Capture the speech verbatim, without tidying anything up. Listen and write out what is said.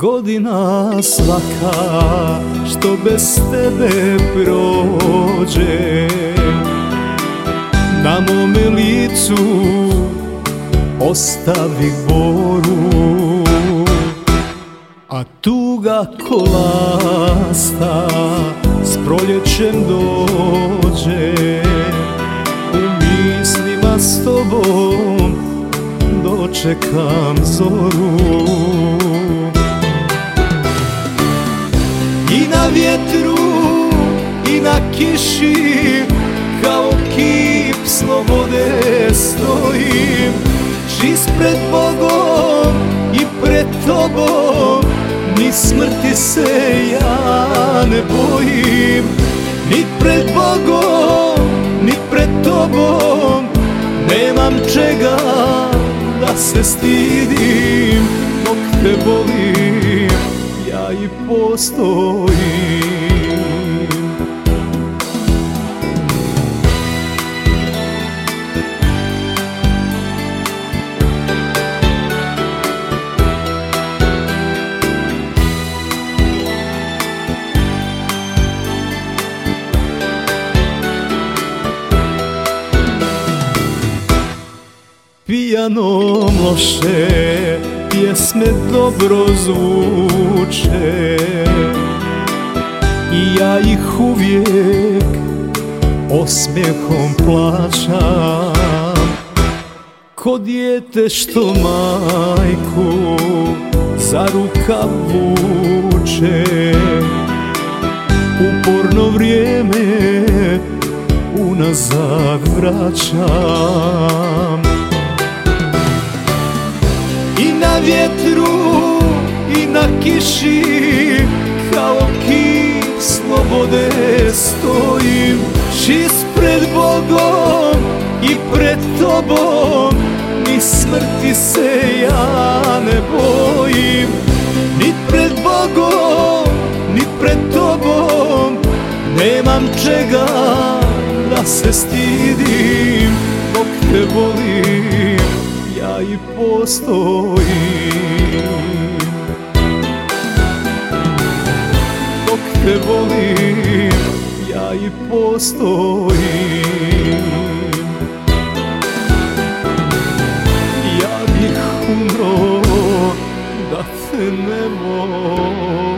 Godina svaka što bez tebe prođe, na mome licu ostavi boru, a tuga ko lasta s proljećem dođe. U mislima s tobom dočekam zoru, i na vjetru i na kiši kao kip slobode stojim. Čist pred Bogom i pred tobom, ni smrti se ja ne bojim. Ni pred Bogom, ni pred tobom, nemam čega da se stidim. Dok te volim, ja i postojim. Pijanom loše pjesme dobro zvuče, i ja ih uvijek osmijehom plaćam. Ko dijete što majku za rukav vuče, uporno vrijeme unazad vraćam. I na vjetru i na kiši kao kip slobode stojim. Čist pred Bogom i pred tobom, ni smrti se ja ne bojim. Ni pred Bogom, ni pred tobom, nemam čega da se stidim. Dok te volim, ja i postojim. Dok te volim, ja i postojim. Ja bih umro da te ne volim.